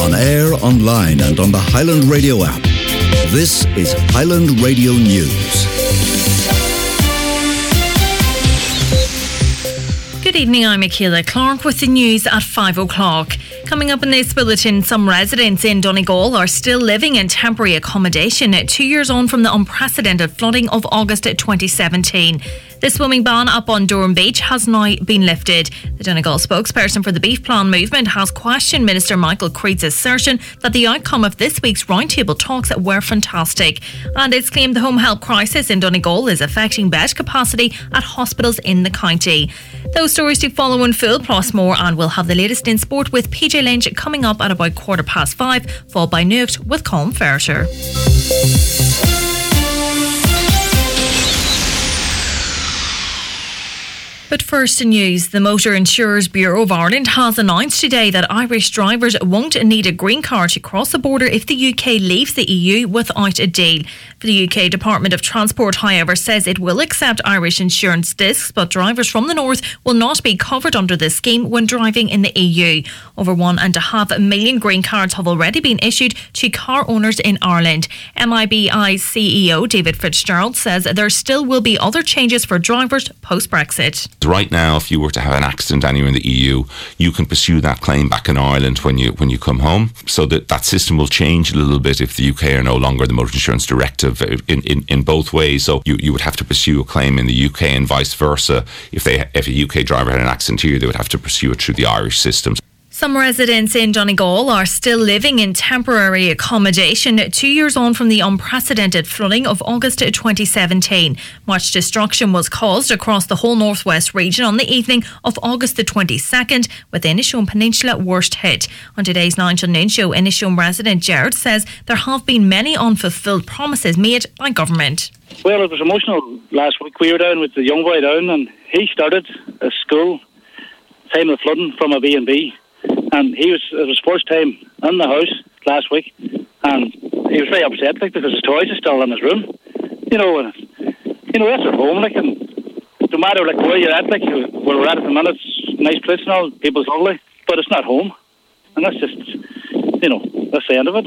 On air, online and on the Highland Radio app. This is Highland Radio News. Good evening, I'm Michaela Clark with the news at 5 o'clock. Coming up in this bulletin, some residents in Donegal are still living in temporary accommodation 2 years on from the unprecedented flooding of August 2017. The swimming ban up on Durham Beach has now been lifted. The Donegal spokesperson for the Beef Plan movement has questioned Minister Michael Creed's assertion that the outcome of this week's roundtable talks were fantastic. And it's claimed the home health crisis in Donegal is affecting bed capacity at hospitals in the county. Those stories to follow in full, plus more, and we'll have the latest in sport with PJ Lynch coming up at about 5:15, followed by Nucht with Colm Ferrier. But first in news, the Motor Insurers Bureau of Ireland has announced today that Irish drivers won't need a green card to cross the border if the UK leaves the EU without a deal. The UK Department of Transport, however, says it will accept Irish insurance discs, but drivers from the north will not be covered under this scheme when driving in the EU. Over 1.5 million green cards have already been issued to car owners in Ireland. MIBI CEO David Fitzgerald says there still will be other changes for drivers post-Brexit. Right now, if you were to have an accident anywhere in the EU, you can pursue that claim back in Ireland when you come home. So that system will change a little bit if the UK are no longer the motor insurance directive in both ways. So you would have to pursue a claim in the UK and vice versa. If a UK driver had an accident here, they would have to pursue it through the Irish systems. Some residents in Donegal are still living in temporary accommodation 2 years on from the unprecedented flooding of August 2017. Much destruction was caused across the whole northwest region on the evening of August the 22nd, with Inishowen Peninsula worst hit. On today's 9 to Noon show, Inishowen resident Jared says there have been many unfulfilled promises made by government. Well, it was emotional last week. We were down with the young boy down, and he started a school time of flooding from a B&B. And it was his first time in the house last week, and he was very upset because his toys are still in his room. That's at home, and no matter where you're at, where we're at the minute, it's a nice place and all, people's lovely, but it's not home, and that's just that's the end of it.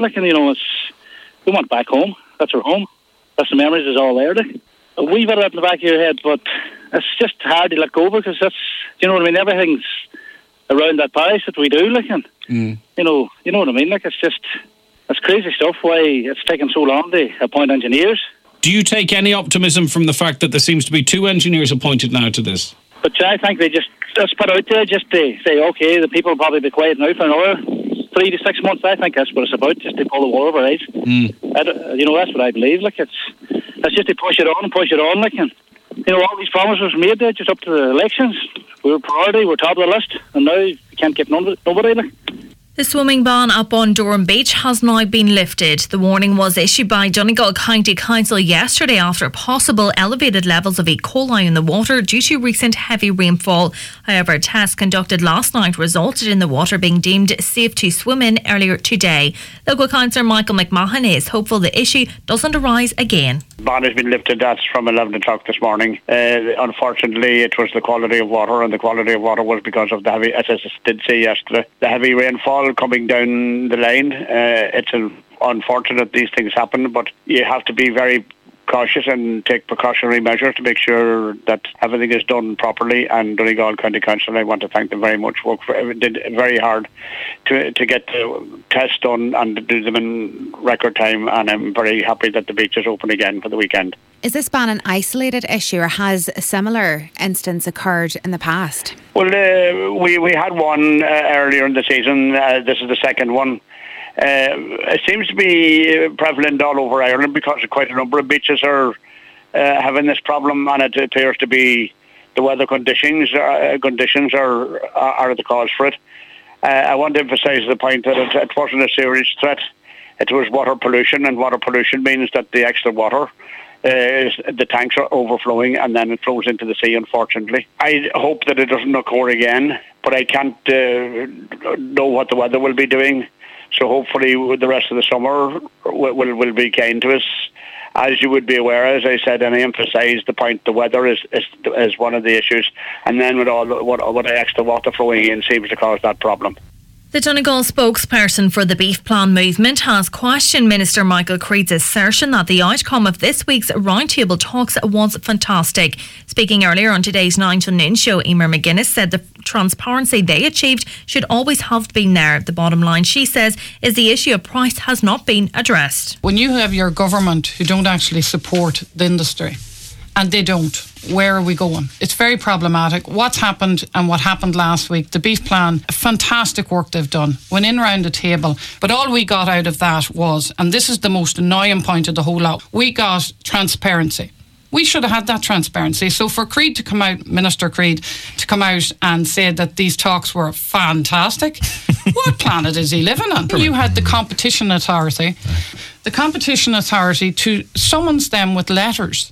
We want back home. That's our home. That's the memories is all there. A wee bit up in the back of your head, but it's just hard to let go because that's everything's around that parish that we do, you know what I mean? It's crazy stuff. Why it's taken so long to appoint engineers. Do you take any optimism from the fact that there seems to be 2 engineers appointed now to this? But I think they just put out there just to say, okay, the people will probably be quiet now for another 3 to 6 months. I think that's what it's about, just to pull the wool over our eyes. That's what I believe. It's just to push it on, and all these promises were made there just up to the elections. We were priority, we're top of the list, and now we can't get nobody. The swimming ban up on Durham Beach has now been lifted. The warning was issued by Donegal County Council yesterday after possible elevated levels of E. coli in the water due to recent heavy rainfall. However, tests conducted last night resulted in the water being deemed safe to swim in earlier today. Local councillor Michael McMahon is hopeful the issue doesn't arise again. The ban has been lifted. That's from 11 o'clock this morning. Unfortunately, it was the quality of water, and the quality of water was because of the heavy, as I did say yesterday, the heavy rainfall coming down the line. It's unfortunate these things happen, but you have to be very cautious and take precautionary measures to make sure that everything is done properly. And Donegal County Council, I want to thank them very much. Did very hard to get the tests done and to do them in record time. And I'm very happy that the beach is open again for the weekend. Is this ban an isolated issue, or has a similar instance occurred in the past? Well, we had one earlier in the season. This is the second one. It seems to be prevalent all over Ireland because quite a number of beaches are having this problem, and it appears to be the weather conditions are the cause for it. I want to emphasise the point that it wasn't a serious threat. It was water pollution, and water pollution means that the extra water, the tanks are overflowing and then it flows into the sea, unfortunately. I hope that it doesn't occur again, but I can't know what the weather will be doing. So hopefully the rest of the summer will be kind to us. As you would be aware, as I said, and I emphasised the point, the weather is one of the issues. And then with all what extra water flowing in seems to cause that problem. The Donegal spokesperson for the Beef Plan movement has questioned Minister Michael Creed's assertion that the outcome of this week's roundtable talks was fantastic. Speaking earlier on today's 9 to Noon show, Emer McGuinness said the transparency they achieved should always have been there. The bottom line, she says, is the issue of price has not been addressed. When you have your government who don't actually support the industry, and they don't, where are we going? It's very problematic. What's happened and what happened last week, the Beef Plan, fantastic work they've done. Went in round the table, but all we got out of that was, and this is the most annoying point of the whole lot, we got transparency. We should have had that transparency. So for Creed to come out, Minister Creed, to come out and say that these talks were fantastic, what planet is he living on? You had the Competition Authority. The Competition Authority to summons them with letters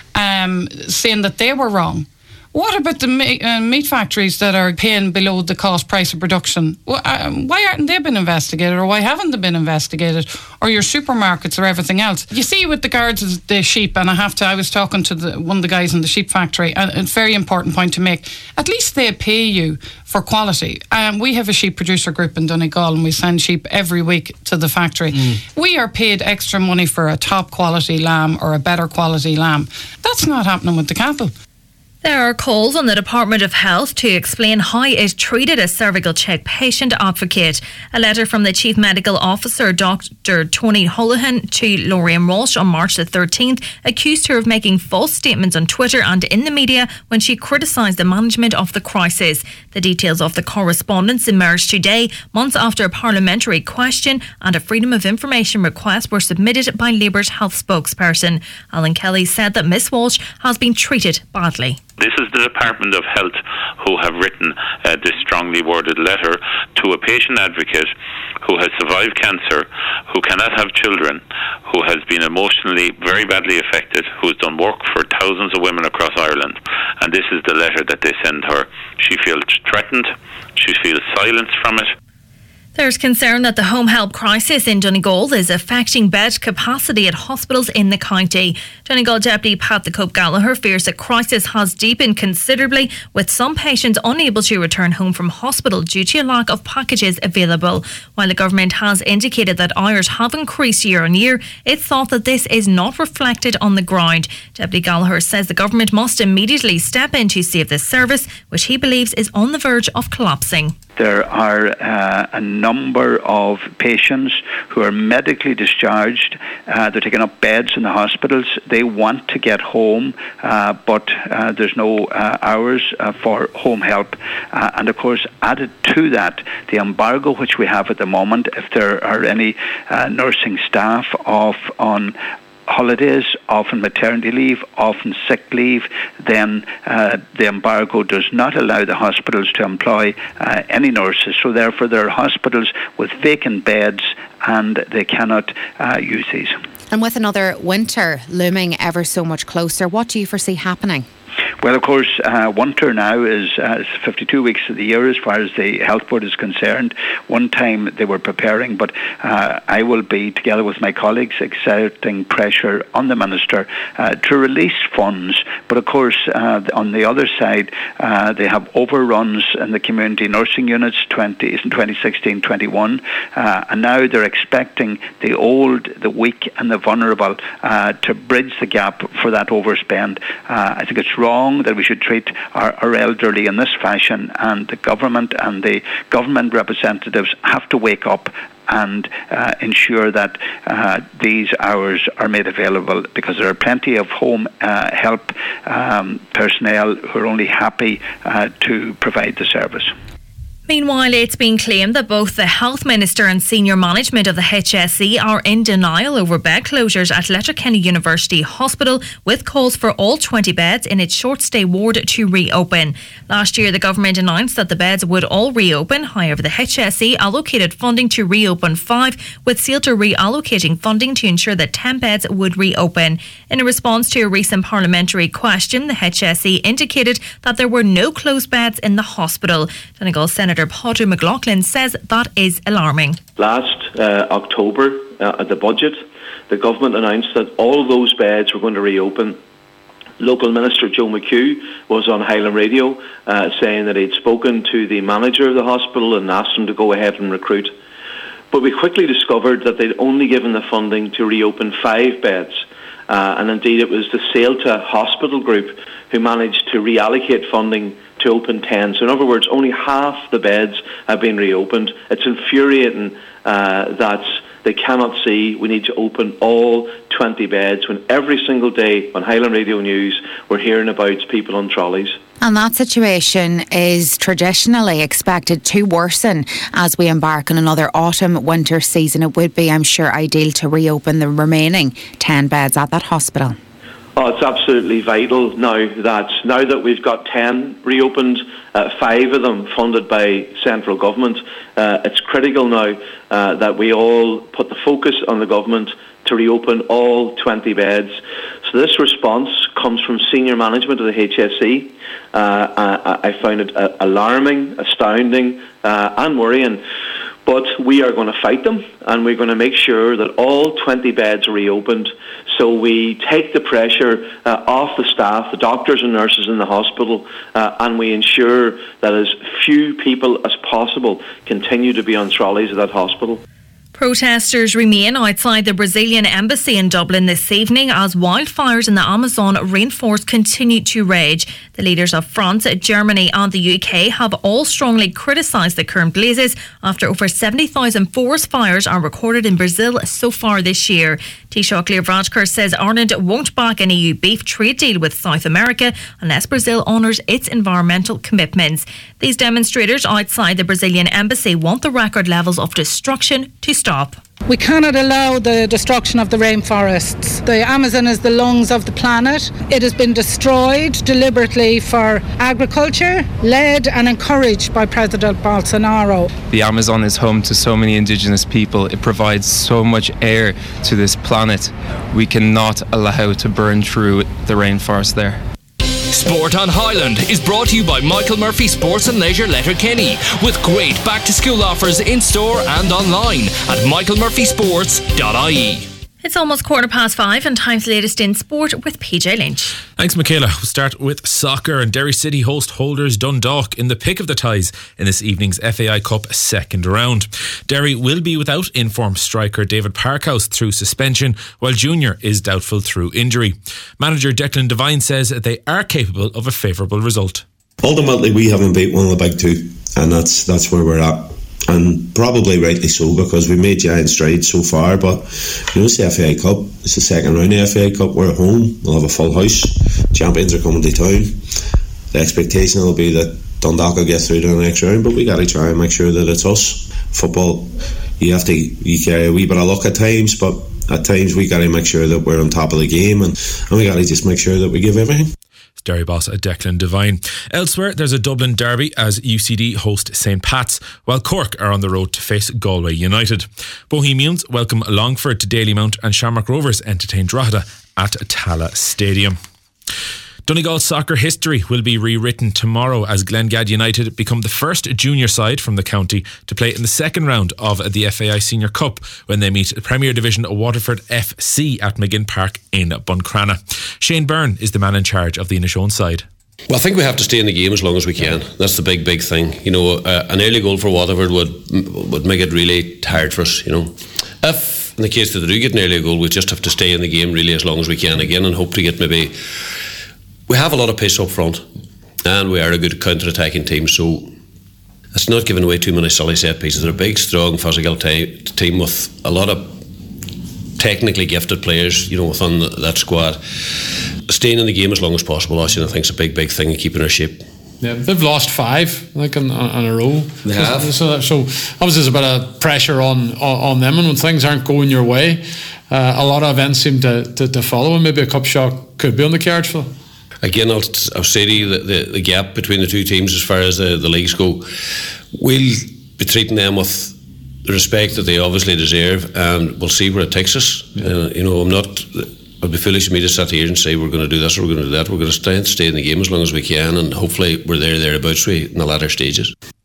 saying that they were wrong. What about the meat factories that are paying below the cost price of production? Why aren't they been investigated, or why haven't they been investigated? Or your supermarkets or everything else? You see with the guards of the sheep, and I was talking to one of the guys in the sheep factory, and it's a very important point to make. At least they pay you for quality. We have a sheep producer group in Donegal, and we send sheep every week to the factory. We are paid extra money for a top quality lamb or a better quality lamb. That's not happening with the cattle. There are calls on the Department of Health to explain how it treated a cervical check patient advocate. A letter from the Chief Medical Officer, Dr. Tony Holohan, to Lorraine Walsh on March the 13th accused her of making false statements on Twitter and in the media when she criticised the management of the crisis. The details of the correspondence emerged today, months after a parliamentary question and a Freedom of Information request were submitted by Labour's health spokesperson. Alan Kelly said that Miss Walsh has been treated badly. This is the Department of Health who have written this strongly worded letter to a patient advocate who has survived cancer, who cannot have children, who has been emotionally very badly affected, who has done work for thousands of women across Ireland. And this is the letter that they send her. She feels threatened. She feels silenced from it. There's concern that the home help crisis in Donegal is affecting bed capacity at hospitals in the county. Donegal Deputy Pat the Cope Gallagher fears the crisis has deepened considerably, with some patients unable to return home from hospital due to a lack of packages available. While the government has indicated that hours have increased year on year, it's thought that this is not reflected on the ground. Deputy Gallagher says the government must immediately step in to save this service, which he believes is on the verge of collapsing. There are a number of patients who are medically discharged. They're taking up beds in the hospitals. They want to get home, but there's no hours for home help. And of course, added to that, the embargo which we have at the moment, if there are any nursing staff off on holidays, often maternity leave, often sick leave, then the embargo does not allow the hospitals to employ any nurses. So therefore there are hospitals with vacant beds and they cannot use these. And with another winter looming ever so much closer, what do you foresee happening? Well, of course, winter now is 52 weeks of the year as far as the Health Board is concerned. One time they were preparing, but I will be, together with my colleagues, exerting pressure on the Minister to release funds. But of course, on the other side, they have overruns in the community nursing units in 2016-21, and now they're expecting the old, the weak and the vulnerable to bridge the gap for that overspend. I think it's wrong that we should treat our elderly in this fashion, and the government and the government representatives have to wake up and ensure that these hours are made available, because there are plenty of home help personnel who are only happy to provide the service. Meanwhile, it's been claimed that both the Health Minister and senior management of the HSE are in denial over bed closures at Letterkenny University Hospital, with calls for all 20 beds in its short stay ward to reopen. Last year, the government announced that the beds would all reopen. However, the HSE allocated funding to reopen 5, with CELTA reallocating funding to ensure that 10 beds would reopen. In a response to a recent parliamentary question, the HSE indicated that there were no closed beds in the hospital. Donegal Senator Padraig McLaughlin says that is alarming. Last October, at the budget, the government announced that all of those beds were going to reopen Local Minister Joe McHugh was on Highland Radio saying that he'd spoken to the manager of the hospital and asked him to go ahead and recruit. But we quickly discovered that they'd only given the funding to reopen 5 beds. And indeed it was the Sailta Hospital Group who managed to reallocate funding to open 10. So in other words, only half the beds have been reopened. It's infuriating that they cannot see we need to open all 20 beds when every single day on Highland Radio News we're hearing about people on trolleys. And that situation is traditionally expected to worsen as we embark on another autumn-winter season. It would be, I'm sure, ideal to reopen the remaining 10 beds at that hospital. Oh, it's absolutely vital now that we've got 10 reopened, 5 of them funded by central government. It's critical now that we all put the focus on the government to reopen all 20 beds. So this response comes from senior management of the HSE. I found it alarming, astounding and worrying. But we are going to fight them, and we're going to make sure that all 20 beds are reopened, so we take the pressure off the staff, the doctors and nurses in the hospital, and we ensure that as few people as possible continue to be on trolleys at that hospital. Protesters remain outside the Brazilian embassy in Dublin this evening as wildfires in the Amazon rainforest continue to rage. The leaders of France, Germany and the UK have all strongly criticised the current blazes after over 70,000 forest fires are recorded in Brazil so far this year. Taoiseach Leo Varadkar says Ireland won't back an EU beef trade deal with South America unless Brazil honours its environmental commitments. These demonstrators outside the Brazilian embassy want the record levels of destruction to stop. We cannot allow the destruction of the rainforests. The Amazon is the lungs of the planet. It has been destroyed deliberately for agriculture, led and encouraged by President Bolsonaro. The Amazon is home to so many indigenous people. It provides so much air to this planet. We cannot allow to burn through the rainforest there. Sport on Highland is brought to you by Michael Murphy Sports and Leisure Letterkenny, with great back-to-school offers in store and online at michaelmurphysports.ie. It's almost 5:15 and time for the latest in sport with PJ Lynch. Thanks, Michaela. We'll start with soccer, and Derry City host holders Dundalk in the pick of the ties in this evening's FAI Cup second round. Derry will be without in-form striker David Parkhouse through suspension, while Junior is doubtful through injury. Manager Declan Devine says they are capable of a favourable result. Ultimately, we haven't beat one of the big two, and that's where we're at. And probably rightly so, because we made giant strides so far. But it's the FAI Cup, it's the second round of the FAI Cup. We're at home, we'll have a full house, champions are coming to town. The expectation will be that Dundalk will get through to the next round, but we got to try and make sure that it's us. Football, you carry a wee bit of luck at times, but at times we got to make sure that we're on top of the game, and we got to just make sure that we give everything. Derry boss Declan Devine. Elsewhere, there's a Dublin derby as UCD host St Pat's, while Cork are on the road to face Galway United. Bohemians welcome Longford to Dalymount, and Shamrock Rovers entertain Drogheda at Tala Stadium. Donegal soccer history will be rewritten tomorrow as Glengad United become the first junior side from the county to play in the second round of the FAI Senior Cup when they meet Premier Division Waterford FC at McGinn Park in Buncrana. Shane Byrne is the man in charge of the Inishowen side. Well, I think we have to stay in the game as long as we can. That's the big thing. An early goal for Waterford would make it really hard for us. If in the case that they do get an early goal, we just have to stay in the game really as long as we can again, and hope to get maybe. We have a lot of pace up front, and we are a good counter-attacking team, so it's not giving away too many silly set pieces. They're a big, strong, physical team with a lot of technically gifted players, within that squad. Staying in the game as long as possible, I think, is a big thing in keeping our shape. Yeah, they've lost 5, in a row. They have. So obviously there's a bit of pressure on them, and when things aren't going your way, a lot of events seem to follow, and maybe a cup shot could be on the cards for them. Again, I'll say to you that the gap between the two teams as far as the leagues go, we'll be treating them with the respect that they obviously deserve, and we'll see where it takes us. It'd be foolish of me to sit here and say we're going to do this or we're going to do that. We're going to stay in the game as long as we can, and hopefully we're thereabouts in the latter stages.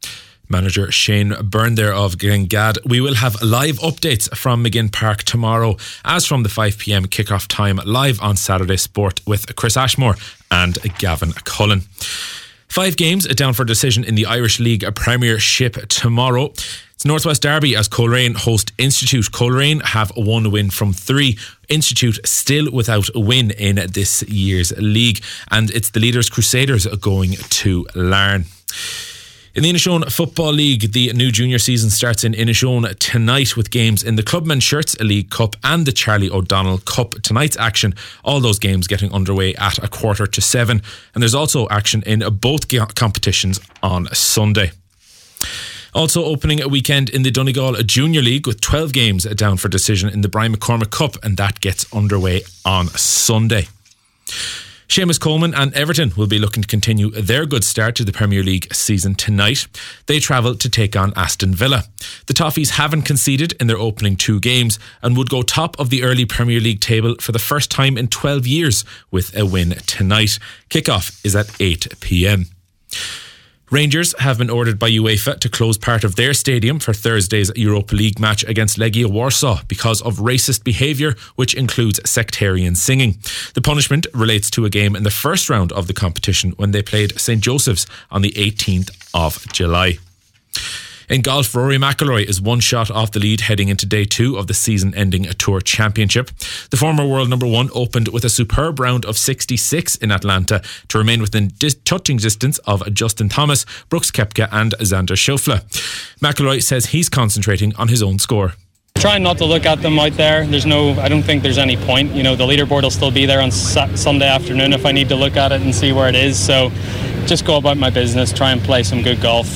Manager Shane Byrne there of Glengad. We will have live updates from McGinn Park tomorrow, as from the 5 p.m. kickoff time, live on Saturday Sport with Chris Ashmore and Gavin Cullen. 5 games down for decision in the Irish League Premiership tomorrow. It's Northwest Derby as Coleraine host Institute. Coleraine have 1 win from 3. Institute still without a win in this year's league. And it's the leaders Crusaders going to Larne. In the Inishowen Football League, the new junior season starts in Inishowen tonight with games in the Clubmen's Shirts League Cup and the Charlie O'Donnell Cup. Tonight's action, all those games getting underway at 7:15. And there's also action in both competitions on Sunday. Also opening a weekend in the Donegal Junior League with 12 games down for decision in the Brian McCormick Cup, and that gets underway on Sunday. Seamus Coleman and Everton will be looking to continue their good start to the Premier League season tonight. They travel to take on Aston Villa. The Toffees haven't conceded in their opening 2 games and would go top of the early Premier League table for the first time in 12 years with a win tonight. Kickoff is at 8 p.m. Rangers have been ordered by UEFA to close part of their stadium for Thursday's Europa League match against Legia Warsaw because of racist behaviour, which includes sectarian singing. The punishment relates to a game in the first round of the competition when they played St Joseph's on the 18th of July. In golf, Rory McIlroy is 1 shot off the lead heading into day 2 of the season-ending Tour Championship. The former world number 1 opened with a superb round of 66 in Atlanta to remain within touching distance of Justin Thomas, Brooks Koepka and Xander Schauffele. McIlroy says he's concentrating on his own score. Trying not to look at them out there. I don't think there's any point. The leaderboard will still be there on Sunday afternoon if I need to look at it and see where it is. So just go about my business, try and play some good golf.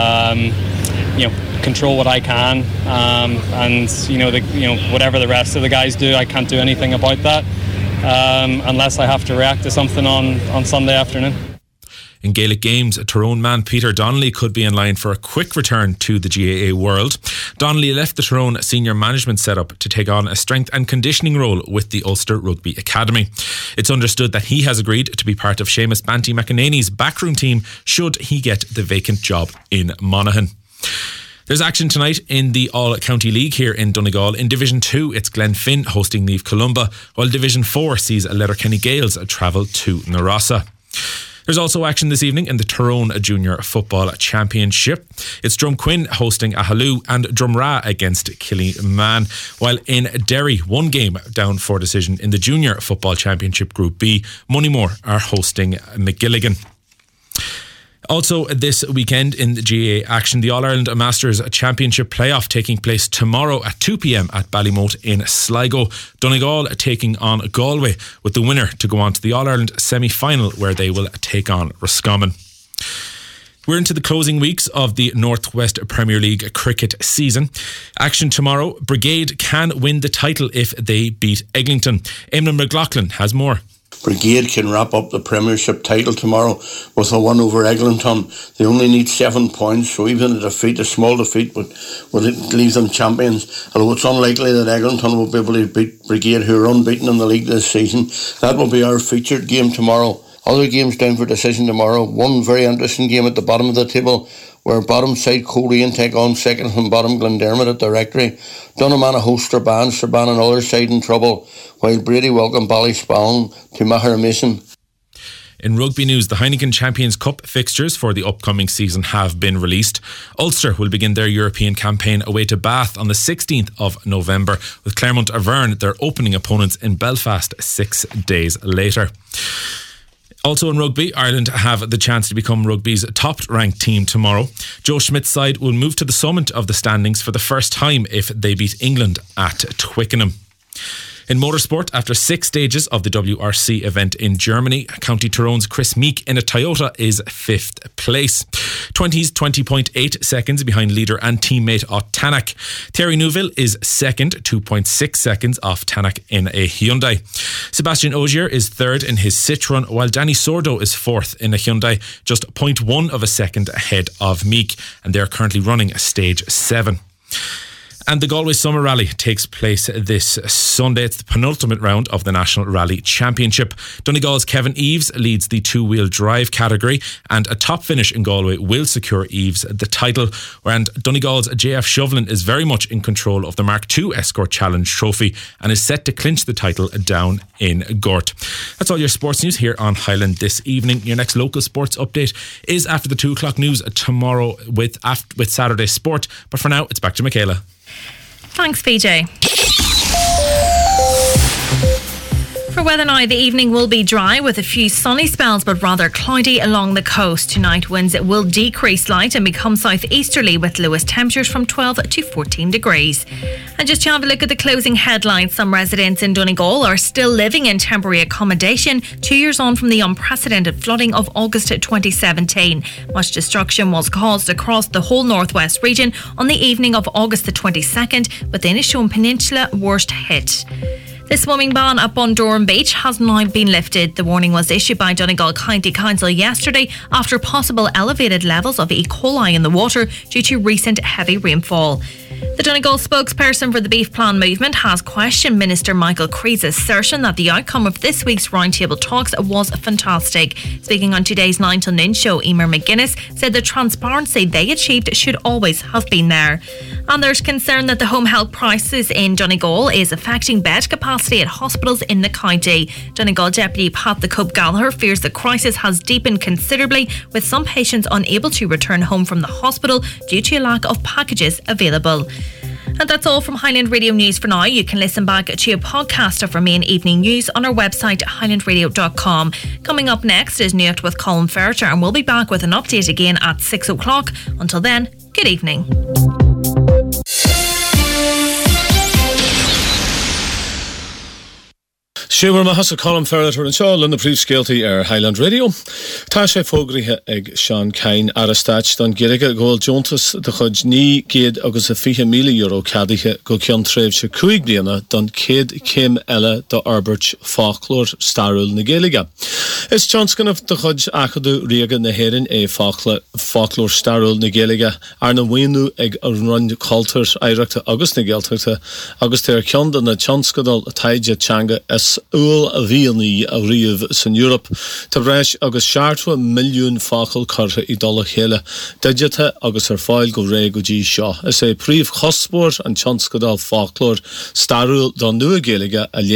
Control what I can, and whatever the rest of the guys do, I can't do anything about that unless I have to react to something on Sunday afternoon. In Gaelic games, Tyrone man Peter Donnelly could be in line for a quick return to the GAA World. Donnelly left the Tyrone senior management setup to take on a strength and conditioning role with the Ulster Rugby Academy. It's understood that he has agreed to be part of Seamus Banty McEnany's backroom team should he get the vacant job in Monaghan. There's action tonight in the All-County League here in Donegal. In Division 2, it's Glenfin hosting Niamh Columba, while Division 4 sees Letterkenny Gales travel to Narossa. There's also action this evening in the Tyrone Junior Football Championship. It's Drumquin hosting Ahalou and Drumra against Killyman, while in Derry, 1 game down for decision in the Junior Football Championship Group B, Moneymore are hosting McGilligan. Also this weekend in the GAA action, the All-Ireland Masters Championship playoff taking place tomorrow at 2 p.m. at Ballymote in Sligo. Donegal taking on Galway, with the winner to go on to the All-Ireland semi-final where they will take on Roscommon. We're into the closing weeks of the Northwest Premier League cricket season. Action tomorrow, Brigade can win the title if they beat Eglinton. Eamon McLaughlin has more. Brigade can wrap up the Premiership title tomorrow with a 1 over Eglinton. They only need 7 points, so even a small defeat, but will it leave them champions. Although it's unlikely that Eglinton will be able to beat Brigade, who are unbeaten in the league this season. That will be our featured game tomorrow. Other games down for decision tomorrow. 1 very interesting game at the bottom of the table, where bottom side Coleraine take on second from bottom Glendermot at the Rectory. Donaghmana host Strabane on the other side in trouble, while Brady welcome Ballyspawn to Mahara-Mason. In rugby news, the Heineken Champions Cup fixtures for the upcoming season have been released. Ulster will begin their European campaign away to Bath on the 16th of November, with Clermont Auvergne their opening opponents in Belfast 6 days later. Also in rugby, Ireland have the chance to become rugby's top-ranked team tomorrow. Joe Schmidt's side will move to the summit of the standings for the first time if they beat England at Twickenham. In motorsport, after 6 stages of the WRC event in Germany, County Tyrone's Chris Meek in a Toyota is 5th place. 20.8 seconds behind leader and teammate Ott Tanak. Thierry Neuville is second, 2.6 seconds off Tanak in a Hyundai. Sebastian Ogier is third in his Citroën, while Danny Sordo is fourth in a Hyundai, just 0.1 of a second ahead of Meek, and they're currently running stage 7. And the Galway Summer Rally takes place this Sunday. It's the penultimate round of the National Rally Championship. Donegal's Kevin Eves leads the two-wheel drive category, and a top finish in Galway will secure Eves the title. And Donegal's JF Shovlin is very much in control of the Mark II Escort Challenge trophy and is set to clinch the title down in Gort. That's all your sports news here on Highland this evening. Your next local sports update is after the 2 o'clock news tomorrow with Saturday Sport. But for now, it's back to Michaela. Thanks, PJ. For weather now, the evening will be dry with a few sunny spells but rather cloudy along the coast. Tonight, winds will decrease light and become southeasterly with lowest temperatures from 12 to 14 degrees. And just to have a look at the closing headlines, some residents in Donegal are still living in temporary accommodation 2 years on from the unprecedented flooding of August 2017. Much destruction was caused across the whole northwest region on the evening of August the 22nd, with the Inishowen Peninsula worst hit. The swimming ban at Bundoran Beach has now been lifted. The warning was issued by Donegal County Council yesterday after possible elevated levels of E. coli in the water due to recent heavy rainfall. The Donegal spokesperson for the Beef Plan movement has questioned Minister Michael Creed's assertion that the outcome of this week's roundtable talks was fantastic. Speaking on today's 9 till noon show, Emer McGuinness said the transparency they achieved should always have been there. And there's concern that the home health crisis in Donegal is affecting bed capacity at hospitals in the county. Donegal Deputy Pat the Cope Gallagher fears the crisis has deepened considerably, with some patients unable to return home from the hospital due to a lack of packages available. And that's all from Highland Radio News for now. You can listen back to a podcast of our main evening news on our website, highlandradio.com. Coming up next is News with Colin Ferreter, and we'll be back with an update again at 6 o'clock. Until then, good evening. Siúr has a Colin Ferreter and Shaw in the Príomhscéaltaí Highland Radio. Tá sé fógrithe ag Sean Kine arastáit don Giriga Gold Jontas de chud ní géad agus a 50 million euro cadithe go ceann tréimh se 5 bliana don céad céim eile do Arbert Folklore Starúil na Gaeilge. Is Johnscannamh de chud achadú riaga na héireann Folklore Starúil na Gaeilge ar na bhaoinú ag an run cultúr éireachta agus na Gaeltachta agus téir ceann don na Johnscadal taide teanga is úl a bhíonaí a riamh san Europe. Tá bhreis agus 7 milliún fácail cartha I dul chéile deidethe agus ar fáil go ré go dtí seo. Is é príomh chospóir an Johnscadal Folklore Starúil don nua Gaeilge a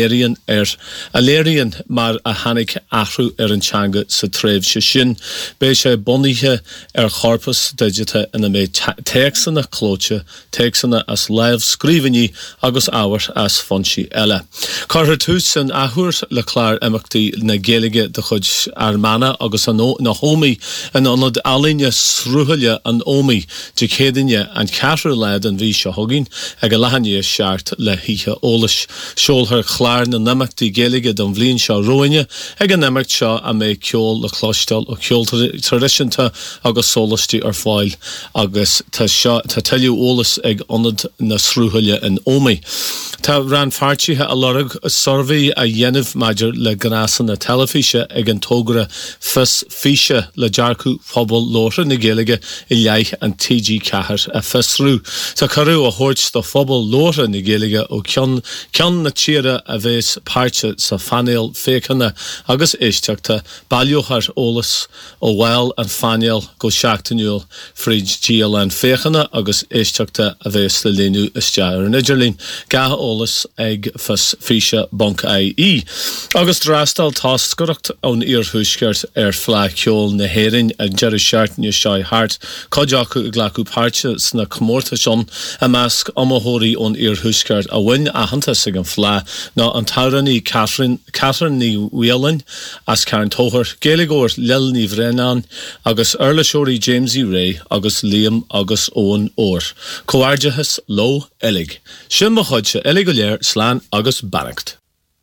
léiríonn mar a hanig athrú ar an teanga sa tréimh se sin. Bé sé buníthe ar chorpas deidethe ina mé teagsanna clóite, teagsanna as leibh scríbhaní agus ábhar as fonsí eile. Cartha tús san ahúir le clár imachtaí na Gaeilge de chud Armana agus na hómaí an anad alíne srúthaile an ómaí de chédaine an ceathú leid an bhí se thugainn ag a lehanní seart le híthe ólas. Seolthar chlár na nimachtaí Gaeilge don bhliain seo roiine ag an imicht seo a mé ceol le chlóistal ó ceol tradiisianta agus sólastí ar fáil agus tá tuilliú ólas ag anad na srúthaile an ómaí. Tá ran fartíthe a lorg survey a dhéanamh maidir le gnásan na telefíse ag an tógra fis físe le dearcú phobal lóra na Gaeilge I leith an TG4 a fisrú. Tá carú a thuirt do phobal lóra na Gaeilge ó ceann na tíre a bhés páirte sa fanéal fécanna agus éisteachta bailúchar ólas ó bhil an fanéal go 7 fríd díal an fécanna agus éisteachta a bhés le lénú istear an idirlín gath ólas ag fis físe bank IE. Agus drástal táscoracht ón iarthúsgart ar flá ceol na héireann a Jerry Shartne Shai Hart codeacu I ghlacu páirte sna comórta sean a measc amóthóirí ón iarthúsgart a bhain ahananta sig an flá ná an taranní Catherine ní Whelan as Karen Tóthar Gaeilgeoir Lil ní Bhrenan agus Erlasóirí James E. Ray agus Liam agus Owen Orr. Coardiachas Lo Elig. Sin mo chuidse Elig go léir slán agus banacht.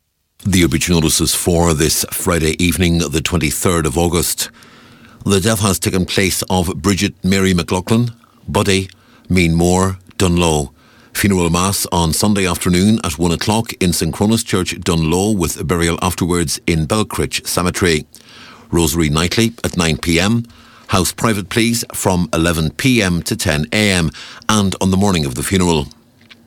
The obituary notices for this Friday evening, the 23rd of August. The death has taken place of Bridget Mary McLaughlin, Buddy, Mean Moore, Dunlow. Funeral Mass on Sunday afternoon at 1 o'clock in St. Cronus Church, Dunlow, with burial afterwards in Belcrich Cemetery. Rosary nightly at 9 p.m. House private please from 11 p.m. to 10 a.m. and on the morning of the funeral.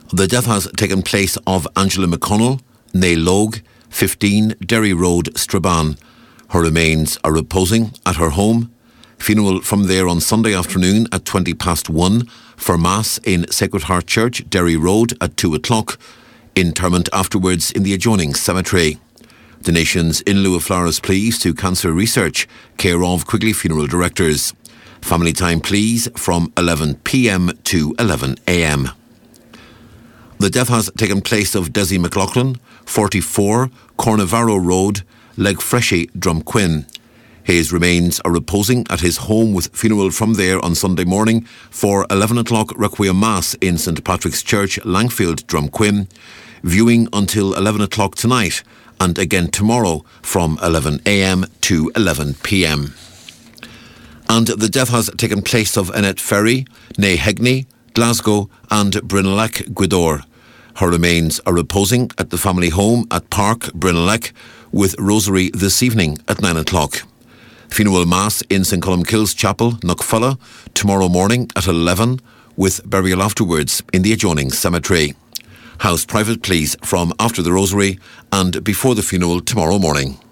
The death has taken place of Angela McConnell, née Logue, 15 Derry Road, Strabane. Her remains are reposing at her home. Funeral from there on Sunday afternoon at 1:20 for Mass in Sacred Heart Church, Derry Road at 2 o'clock. Interment afterwards in the adjoining cemetery. Donations in lieu of flowers please to cancer research, care of Quigley Funeral Directors. Family time please from 11 p.m. to 11 a.m. The death has taken place of Desi McLaughlin, 44 Cornavaro Road, Legfreshy, Drumquin. His remains are reposing at his home with funeral from there on Sunday morning for 11 o'clock Requiem Mass in St Patrick's Church, Langfield, Drumquin. Viewing until 11 o'clock tonight and again tomorrow from 11 a.m. to 11 p.m. And the death has taken place of Annette Ferry, née Hegney, Glasgow and Brinalec, Gweedore. Her remains are reposing at the family home at Park, Brinalec, with rosary this evening at 9 o'clock. Funeral Mass in St Columkille's Chapel, Knockfella, tomorrow morning at 11, with burial afterwards in the adjoining cemetery. House private please from after the rosary and before the funeral tomorrow morning.